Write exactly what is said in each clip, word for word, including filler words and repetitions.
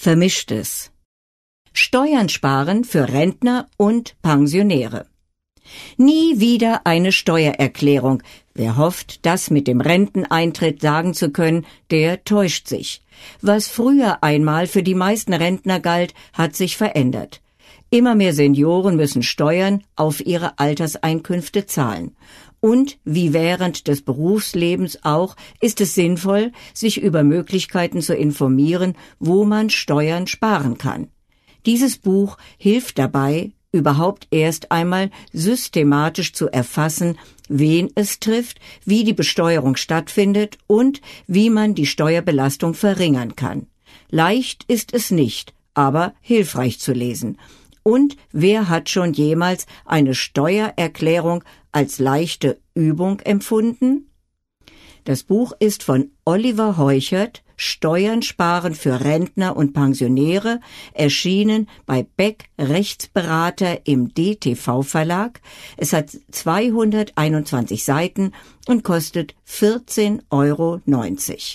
Vermischtes. Steuern sparen für Rentner und Pensionäre. Nie wieder eine Steuererklärung. Wer hofft, das mit dem Renteneintritt sagen zu können, der täuscht sich. Was früher einmal für die meisten Rentner galt, hat sich verändert. Immer mehr Senioren müssen Steuern auf ihre Alterseinkünfte zahlen. Und wie während des Berufslebens auch, ist es sinnvoll, sich über Möglichkeiten zu informieren, wo man Steuern sparen kann. Dieses Buch hilft dabei, überhaupt erst einmal systematisch zu erfassen, wen es trifft, wie die Besteuerung stattfindet und wie man die Steuerbelastung verringern kann. Leicht ist es nicht, aber hilfreich zu lesen. Und wer hat schon jemals eine Steuererklärung als leichte Übung empfunden? Das Buch ist von Oliver Heuchert, Steuern sparen für Rentner und Pensionäre, erschienen bei Beck Rechtsberater im D T V Verlag. Es hat zweihunderteinundzwanzig Seiten und kostet vierzehn Euro neunzig.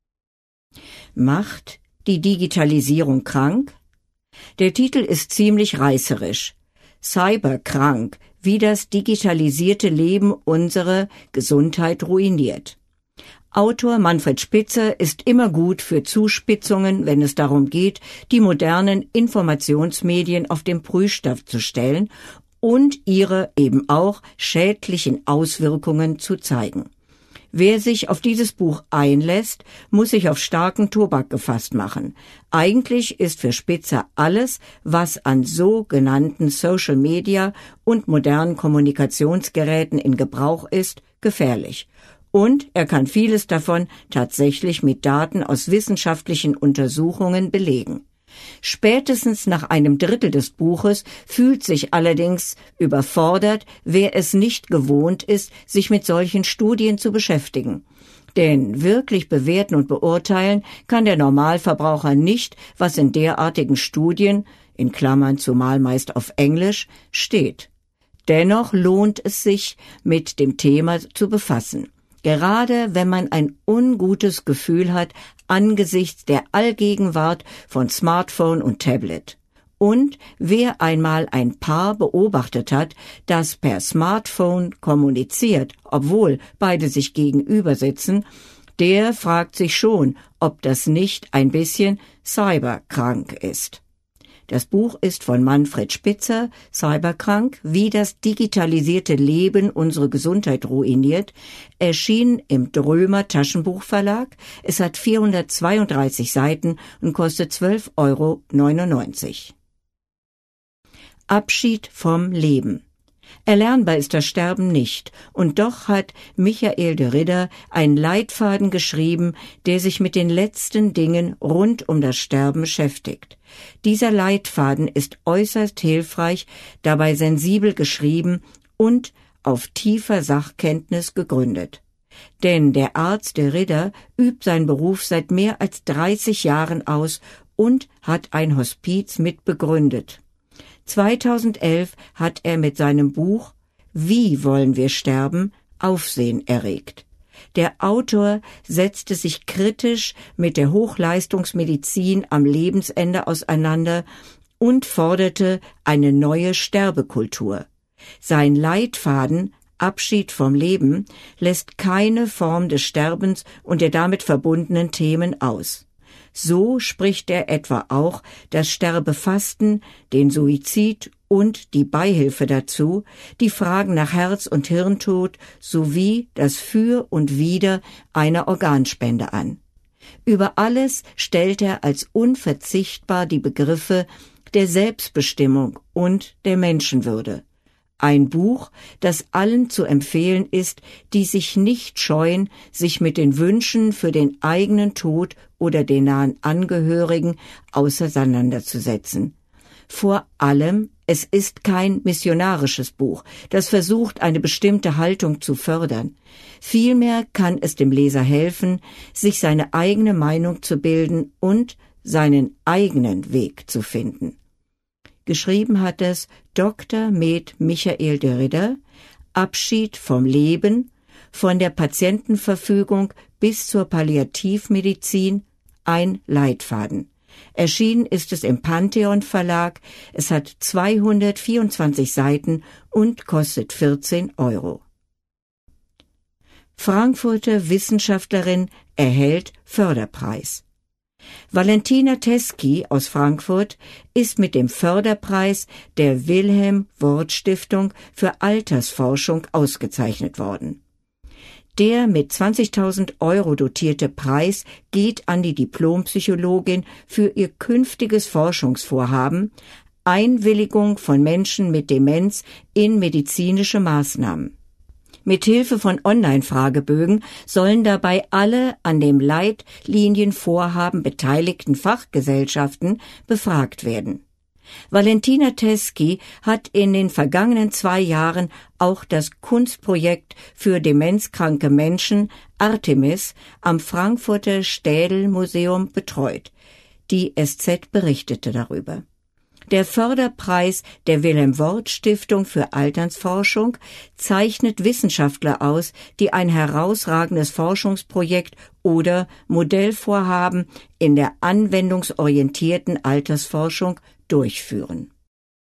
Macht die Digitalisierung krank? Der Titel ist ziemlich reißerisch. Cyberkrank, wie das digitalisierte Leben unsere Gesundheit ruiniert. Autor Manfred Spitzer ist immer gut für Zuspitzungen, wenn es darum geht, die modernen Informationsmedien auf den Prüfstand zu stellen und ihre eben auch schädlichen Auswirkungen zu zeigen. Wer sich auf dieses Buch einlässt, muss sich auf starken Tobak gefasst machen. Eigentlich ist für Spitzer alles, was an sogenannten Social Media und modernen Kommunikationsgeräten in Gebrauch ist, gefährlich. Und er kann vieles davon tatsächlich mit Daten aus wissenschaftlichen Untersuchungen belegen. Spätestens nach einem Drittel des Buches fühlt sich allerdings überfordert, wer es nicht gewohnt ist, sich mit solchen Studien zu beschäftigen. Denn wirklich bewerten und beurteilen kann der Normalverbraucher nicht, was in derartigen Studien, in Klammern zumal meist auf Englisch, steht. Dennoch lohnt es sich, mit dem Thema zu befassen. Gerade wenn man ein ungutes Gefühl hat angesichts der Allgegenwart von Smartphone und Tablet. Und wer einmal ein Paar beobachtet hat, das per Smartphone kommuniziert, obwohl beide sich gegenüber sitzen, der fragt sich schon, ob das nicht ein bisschen cyberkrank ist. Das Buch ist von Manfred Spitzer, Cyberkrank, wie das digitalisierte Leben unsere Gesundheit ruiniert, erschienen im Drömer Taschenbuchverlag. Es hat vierhundertzweiunddreißig Seiten und kostet zwölf Euro neunundneunzig. Abschied vom Leben. Erlernbar ist das Sterben nicht, und doch hat Michael de Ridder einen Leitfaden geschrieben, der sich mit den letzten Dingen rund um das Sterben beschäftigt. Dieser Leitfaden ist äußerst hilfreich, dabei sensibel geschrieben und auf tiefer Sachkenntnis gegründet. Denn der Arzt de Ridder übt seinen Beruf seit mehr als dreißig Jahren aus und hat ein Hospiz mitbegründet. zweitausendelf hat er mit seinem Buch »Wie wollen wir sterben?« Aufsehen erregt. Der Autor setzte sich kritisch mit der Hochleistungsmedizin am Lebensende auseinander und forderte eine neue Sterbekultur. Sein Leitfaden »Abschied vom Leben« lässt keine Form des Sterbens und der damit verbundenen Themen aus. So spricht er etwa auch das Sterbefasten, den Suizid und die Beihilfe dazu, die Fragen nach Herz- und Hirntod sowie das Für und Wider einer Organspende an. Über alles stellt er als unverzichtbar die Begriffe der Selbstbestimmung und der Menschenwürde. Ein Buch, das allen zu empfehlen ist, die sich nicht scheuen, sich mit den Wünschen für den eigenen Tod oder den nahen Angehörigen auseinanderzusetzen. Vor allem, es ist kein missionarisches Buch, das versucht, eine bestimmte Haltung zu fördern. Vielmehr kann es dem Leser helfen, sich seine eigene Meinung zu bilden und seinen eigenen Weg zu finden. Geschrieben hat es Doktor med Michael de Ridder, Abschied vom Leben, von der Patientenverfügung bis zur Palliativmedizin, ein Leitfaden. Erschienen ist es im Pantheon Verlag. Es hat zweihundertvierundzwanzig Seiten und kostet vierzehn Euro. Frankfurter Wissenschaftlerin erhält Förderpreis. Valentina Teskey aus Frankfurt ist mit dem Förderpreis der Wilhelm-Wordt-Stiftung für Altersforschung ausgezeichnet worden. Der mit zwanzigtausend Euro dotierte Preis geht an die Diplompsychologin für ihr künftiges Forschungsvorhaben Einwilligung von Menschen mit Demenz in medizinische Maßnahmen. Mithilfe von Online-Fragebögen sollen dabei alle an dem Leitlinienvorhaben beteiligten Fachgesellschaften befragt werden. Valentina Teskey hat in den vergangenen zwei Jahren auch das Kunstprojekt für demenzkranke Menschen Artemis am Frankfurter Städel-Museum betreut. Die S Z berichtete darüber. Der Förderpreis der Wilhelm-Wordt-Stiftung für Altersforschung zeichnet Wissenschaftler aus, die ein herausragendes Forschungsprojekt oder Modellvorhaben in der anwendungsorientierten Altersforschung durchführen.